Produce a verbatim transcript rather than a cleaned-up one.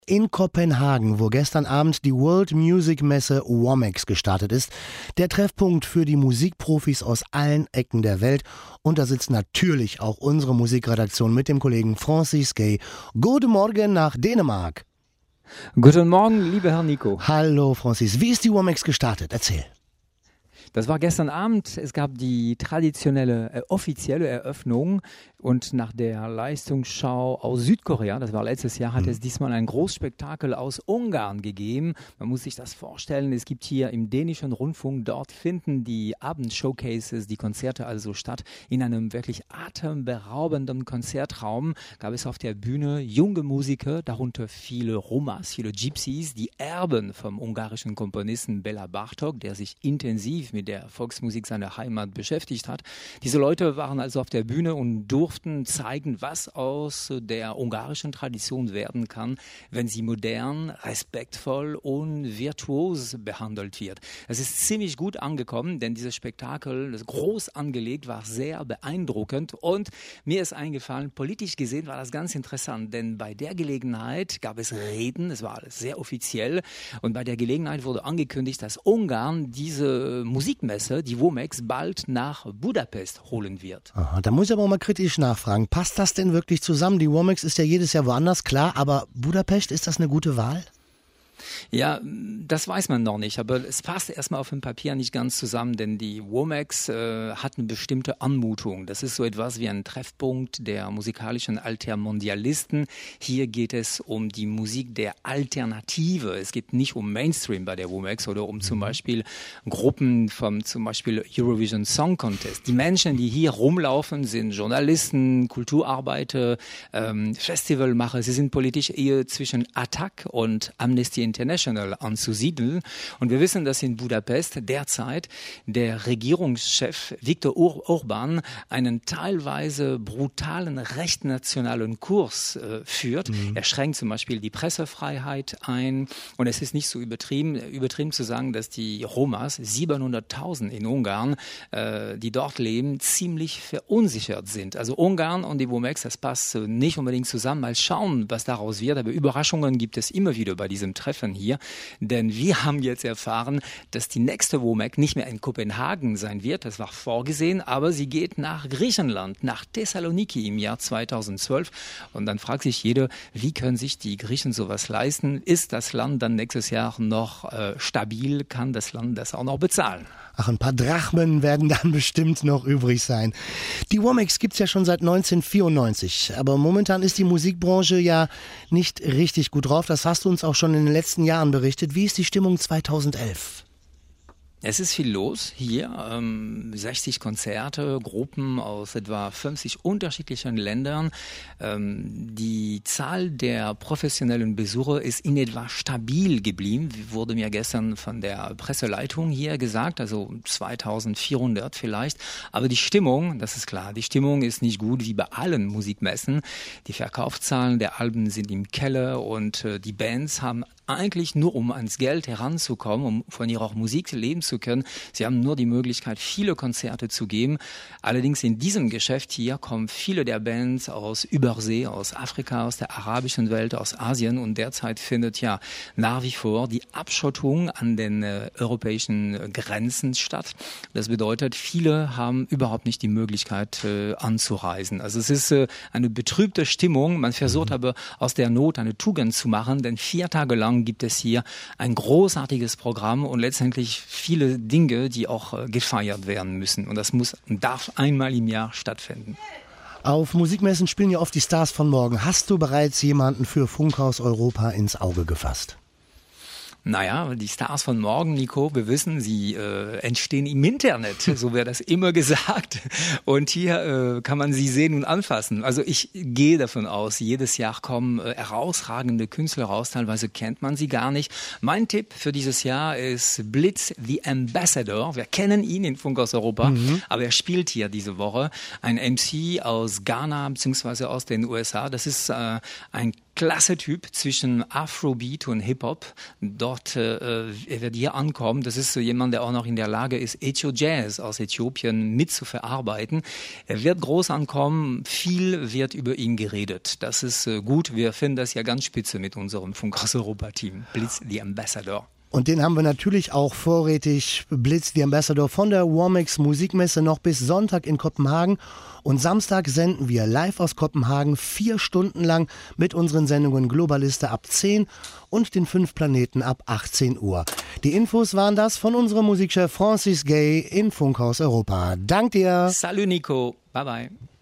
In Kopenhagen, wo gestern Abend die World Music Messe WOMEX gestartet ist. Der Treffpunkt für die Musikprofis aus allen Ecken der Welt. Und da sitzt natürlich auch unsere Musikredaktion mit dem Kollegen Francis Gay. Guten Morgen nach Dänemark. Guten Morgen, lieber Herr Nico. Hallo Francis, wie ist die WOMEX gestartet? Erzähl. Das war gestern Abend. Es gab die traditionelle, äh, offizielle Eröffnung und nach der Leistungsschau aus Südkorea, das war letztes Jahr, hat mhm. es diesmal ein Großspektakel aus Ungarn gegeben. Man muss sich das vorstellen, es gibt hier im dänischen Rundfunk, dort finden die Abendshowcases, die Konzerte also statt. In einem wirklich atemberaubenden Konzertraum gab es auf der Bühne junge Musiker, darunter viele Romas, viele Gypsies, die Erben vom ungarischen Komponisten Bela Bartok, der sich intensiv mit der Volksmusik seiner Heimat beschäftigt hat. Diese Leute waren also auf der Bühne und durften zeigen, was aus der ungarischen Tradition werden kann, wenn sie modern, respektvoll und virtuos behandelt wird. Es ist ziemlich gut angekommen, denn dieses Spektakel, das groß angelegt, war sehr beeindruckend und mir ist eingefallen, politisch gesehen war das ganz interessant, denn bei der Gelegenheit gab es Reden, es war alles sehr offiziell und bei der Gelegenheit wurde angekündigt, dass Ungarn diese Musikmesse, die WOMEX, bald nach Budapest holen wird. Aha, da muss ich aber auch mal kritisch nachfragen. Passt das denn wirklich zusammen? Die WOMEX ist ja jedes Jahr woanders, klar, aber Budapest, ist das eine gute Wahl? Ja, das weiß man noch nicht, aber es passt erstmal auf dem Papier nicht ganz zusammen, denn die WOMEX äh, hat eine bestimmte Anmutung. Das ist so etwas wie ein Treffpunkt der musikalischen Altermondialisten. Hier geht es um die Musik der Alternative. Es geht nicht um Mainstream bei der WOMEX oder um zum Beispiel Gruppen vom zum Beispiel Eurovision Song Contest. Die Menschen, die hier rumlaufen, sind Journalisten, Kulturarbeiter, ähm, Festivalmacher. Sie sind politisch eher zwischen Attac und Amnesty International anzusiedeln. Und wir wissen, dass in Budapest derzeit der Regierungschef Viktor Ur- Orban einen teilweise brutalen rechtsnationalen Kurs äh, führt. Mhm. Er schränkt zum Beispiel die Pressefreiheit ein. Und es ist nicht so übertrieben, übertrieben zu sagen, dass die Romas, siebenhunderttausend in Ungarn, äh, die dort leben, ziemlich verunsichert sind. Also Ungarn und die WOMEX, das passt nicht unbedingt zusammen. Mal schauen, was daraus wird. Aber Überraschungen gibt es immer wieder bei diesem Treffen hier, denn wir haben jetzt erfahren, dass die nächste WOMEX nicht mehr in Kopenhagen sein wird, das war vorgesehen, aber sie geht nach Griechenland, nach Thessaloniki im Jahr zweitausendzwölf und dann fragt sich jeder, wie können sich die Griechen sowas leisten? Ist das Land dann nächstes Jahr noch äh, stabil? Kann das Land das auch noch bezahlen? Ach, ein paar Drachmen werden dann bestimmt noch übrig sein. Die WOMEX gibt's ja schon seit neunzehnhundertvierundneunzig, aber momentan ist die Musikbranche ja nicht richtig gut drauf. Das hast du uns auch schon in den letzten Jahren berichtet. Wie ist die Stimmung zweitausendelf? Es ist viel los hier, ähm, sechzig Konzerte, Gruppen aus etwa fünfzig unterschiedlichen Ländern. Ähm, die Zahl der professionellen Besucher ist in etwa stabil geblieben, wurde mir gestern von der Presseleitung hier gesagt, also zweitausendvierhundert vielleicht. Aber die Stimmung, das ist klar, die Stimmung ist nicht gut wie bei allen Musikmessen. Die Verkaufszahlen der Alben sind im Keller und äh, die Bands haben eigentlich nur, um ans Geld heranzukommen, um von ihrer Musik leben zu können. Sie haben nur die Möglichkeit, viele Konzerte zu geben. Allerdings in diesem Geschäft hier kommen viele der Bands aus Übersee, aus Afrika, aus der arabischen Welt, aus Asien und derzeit findet ja nach wie vor die Abschottung an den äh, europäischen Grenzen statt. Das bedeutet, viele haben überhaupt nicht die Möglichkeit äh, anzureisen. Also es ist äh, eine betrübte Stimmung. Man versucht aber aus der Not eine Tugend zu machen, denn vier Tage lang gibt es hier ein großartiges Programm und letztendlich viele Dinge, die auch äh, gefeiert werden müssen. Und das muss und darf einmal im Jahr stattfinden. Auf Musikmessen spielen ja oft die Stars von morgen. Hast du bereits jemanden für Funkhaus Europa ins Auge gefasst? Naja, die Stars von morgen, Nico, wir wissen, sie äh, entstehen im Internet, so wird das immer gesagt. Und hier äh, kann man sie sehen und anfassen. Also ich gehe davon aus, jedes Jahr kommen äh, herausragende Künstler raus, teilweise kennt man sie gar nicht. Mein Tipp für dieses Jahr ist Blitz the Ambassador. Wir kennen ihn in Funk aus Europa, mhm. aber er spielt hier diese Woche. Ein M C aus Ghana bzw. aus den U S A. Das ist äh, ein klasse Typ zwischen Afrobeat und Hip-Hop. Dort äh, er wird hier ankommen. Das ist so jemand, der auch noch in der Lage ist, Ethio-Jazz aus Äthiopien mit zu verarbeiten. Er wird groß ankommen. Viel wird über ihn geredet. Das ist äh, gut. Wir finden das ja ganz spitze mit unserem Funkhaus Europa-Team. Blitz, the Ambassador. Und den haben wir natürlich auch vorrätig, Blitz, the Ambassador, von der Womex Musikmesse noch bis Sonntag in Kopenhagen. Und Samstag senden wir live aus Kopenhagen vier Stunden lang mit unseren Sendungen Globaliste ab zehn und den fünf Planeten ab achtzehn Uhr. Die Infos waren das von unserem Musikchef Francis Gay in Funkhaus Europa. Dank dir. Salut Nico. Bye bye.